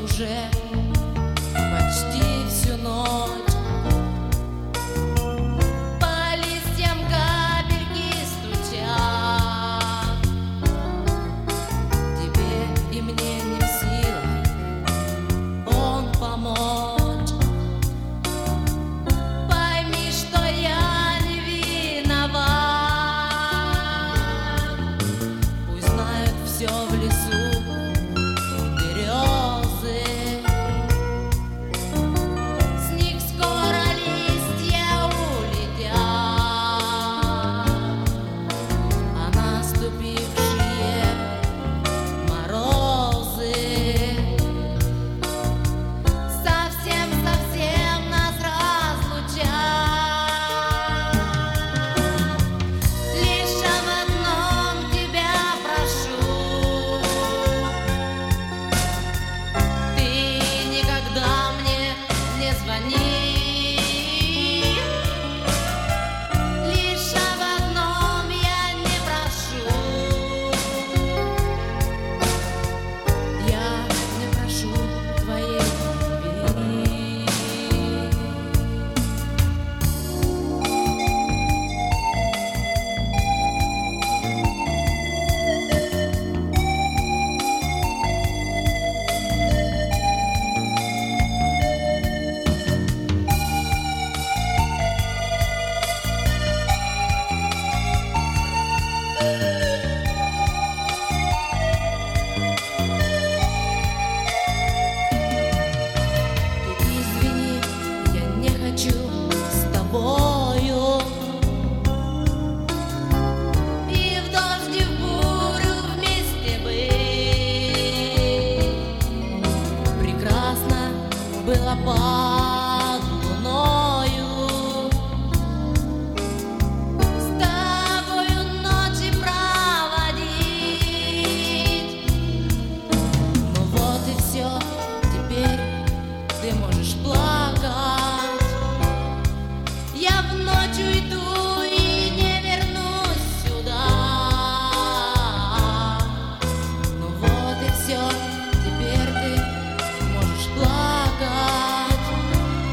уже почти всю ночь. По листьям капельки стучат. Тебе и мне не в силах он помочь. Пойми, что я не виноват. Пусть знают все в лесу березы. С них скоро листья улетят, а наступившие морозы совсем нас разлучат. Лишь об одном тебя прошу: ты никогда мне не звони. Лишь об одном я не прошу. Я не прошу твоей любви. Ты извини, я не хочу с тобою и в дождь, и в бурю вместе быть. Прекрасно было под луною с тобою ночи проводить. Ну вот и все, теперь ты можешь плакать. Я в ночь уйду и не вернусь сюда. Ну вот и все, теперь ты можешь плакать.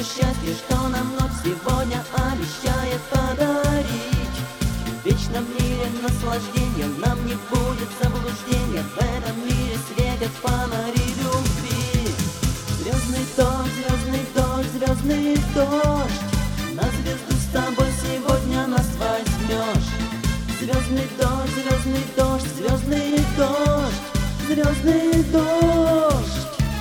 счастье, что нам ночь сегодня обещает подарить. В вечном мире наслаждения нам не будет заблуждения. В этом мире светят фонари любви. Звездный дождь, звездный дождь, звездный дождь, на звезду с тобой сегодня нас возьмешь. Звездный дождь, звездный дождь, звездный дождь, звездный дождь.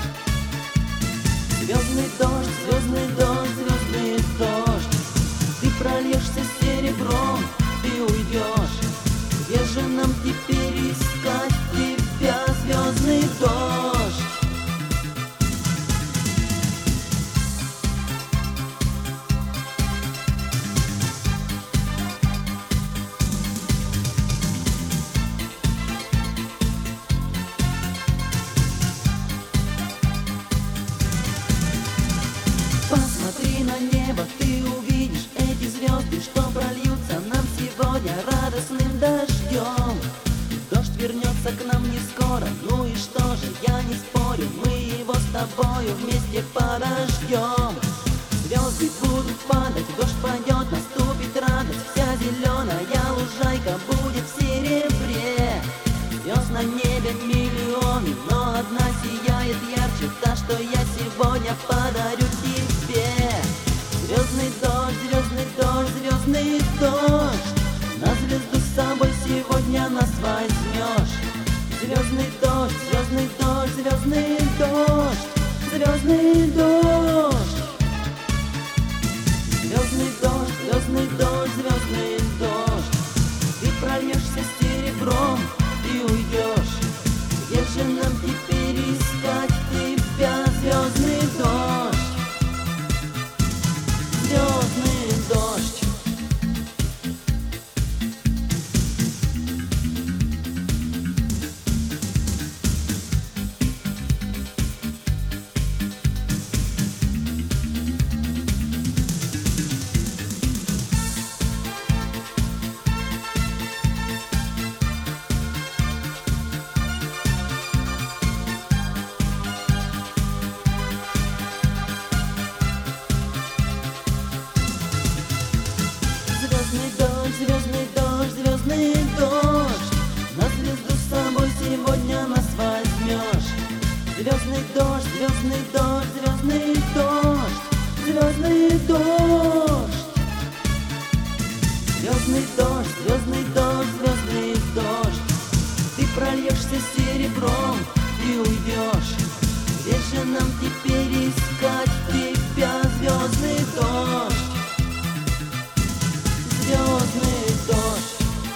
Звездный дождь, звездный дождь, звездный дождь, ты прольешься серебром, ты уйдешь. Где же нам теперь искать тебя, звездный дождь? Посмотри на небо, ты увидишь эти звезды, что прольются нам сегодня радостным дождем. Дождь вернется к нам не скоро, ну и что же, я не спорю, мы его с тобою вместе подождем. Звезды будут падать, дождь пойдет, наступит радость, вся зеленая лужайка будет в серебре. Звезд на небе миллионы, но одна сияет ярче, та, что я сегодня подарю тебе. Звездный дождь, звездный дождь, звездный дождь, на звезду с собой сегодня нас возьмешь. Звездный дождь, звездный дождь, звездный дождь, звездный дождь. Звездный дождь, звездный дождь, звездный дождь, ты прольешься серебром, ты уйдешь. Где же нам теперь искать тебя, звездный дождь? Звездный дождь. Звездный дождь, звездный дождь, звездный дождь, на звезду с собой сегодня нас возьмешь. Звездный дождь, звездный дождь, звездный дождь, звездный дождь. Звездный дождь, звездный дождь, звездный дождь, ты прольешься серебром, ты уйдешь. Где же нам теперь искать тебя, звездный дождь? Звездный дождь.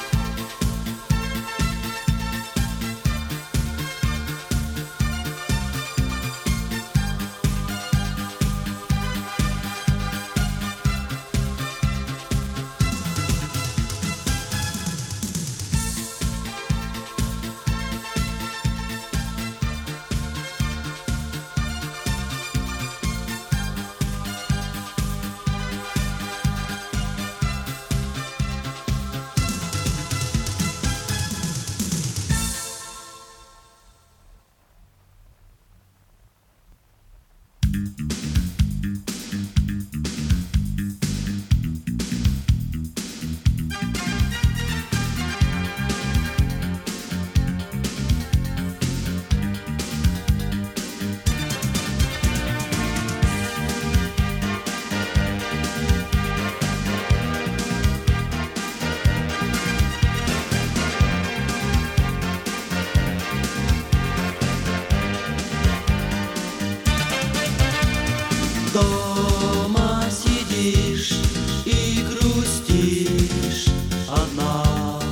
Дома сидишь и грустишь одна.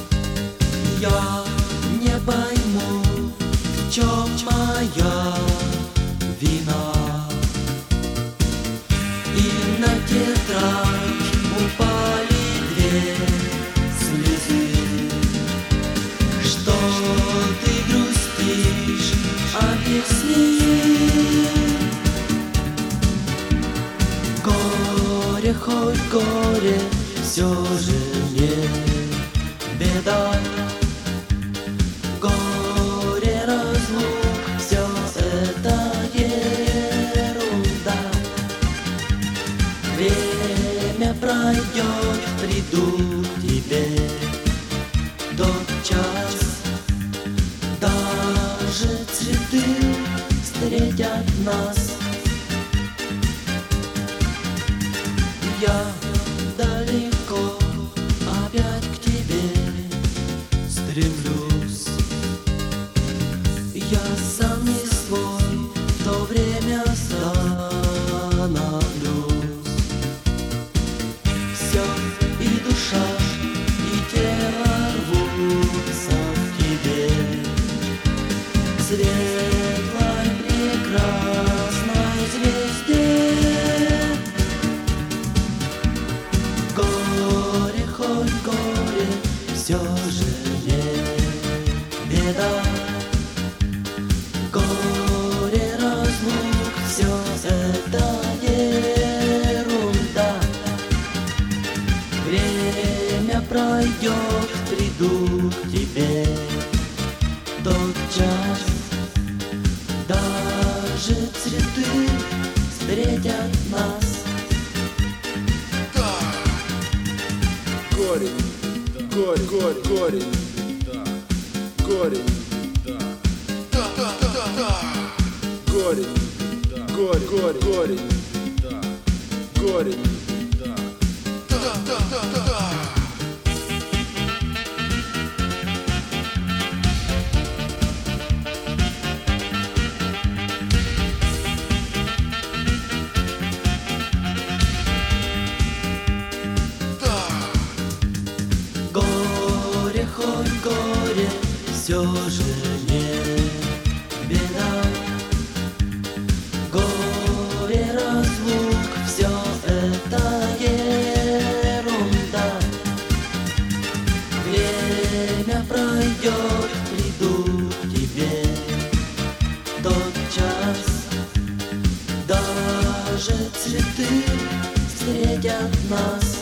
Я не пойму, в чем моя вина. И на тетрадь упали две слезы. Что ты грустишь, объясни. Горе, хоть горе, все же не беда. Горе, разлук, все это ерунда. Время пройдет, приду к тебе тот час. Даже цветы встретят нас. Я далеко опять к тебе стремлюсь. Я сам не свой, в то время становлюсь. Все и душа, и тело рвутся к тебе. Светлой, прекрасной звезде. Горе, хоть горе, все же не беда. Горе, разлук, все это ерунда. Время пройдет, приду к тебе тот час. Даже цветы встретят нас. Горе, горе, горе, горе, горе, горе, горе, горе, горе, горе. Горе, хоть горе, все же не беда. Горе, разлук, все это ерунда. Время пройдет, приду к тебе тот час. Даже цветы встретят нас.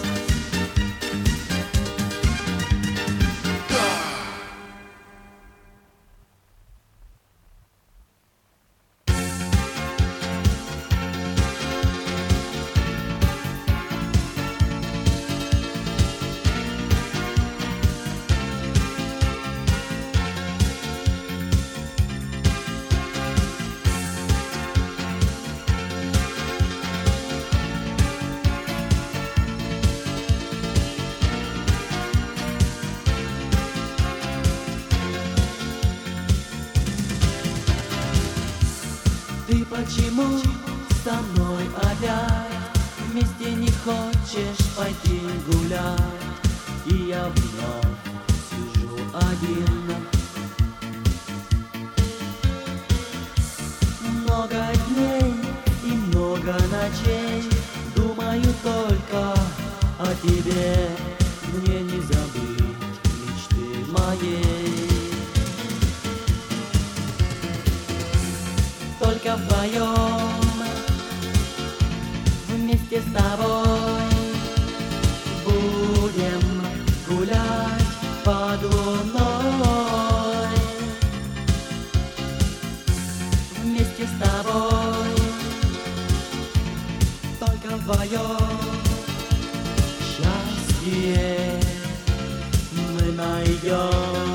Ты почему со мной опять вместе не хочешь пойти гулять? И я вновь сижу один. Много дней и много ночей думаю только о тебе. Мне не забыть мечты моей. Только вдвоем, вместе с тобой будем гулять под луной. Вместе с тобой, только вдвоем, счастье мы найдем.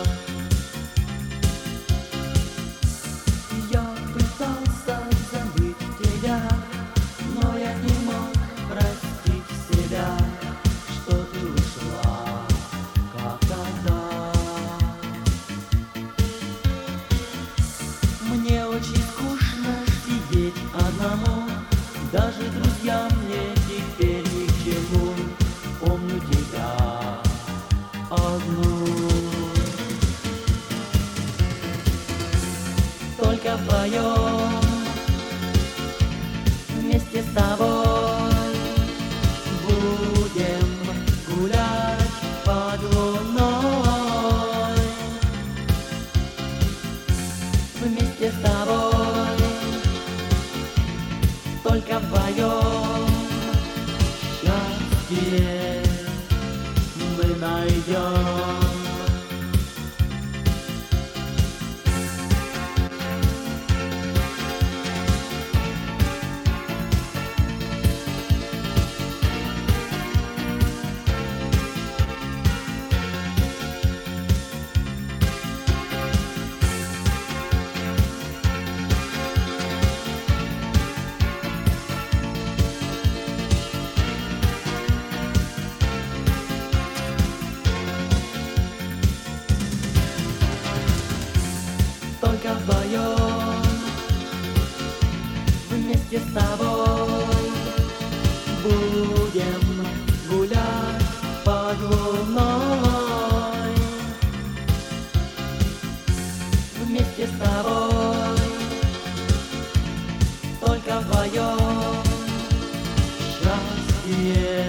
Мне очень скучно сидеть одному, даже друзья мне теперь ни к чему. Помню тебя одну. Только вдвоем, вместе с тобой будем гулять под луной. Вместе с тобой, только вдвоем, счастье мы найдем. вместе с тобой будем гулять под луной. Вместе с тобой, только вдвоем счастье.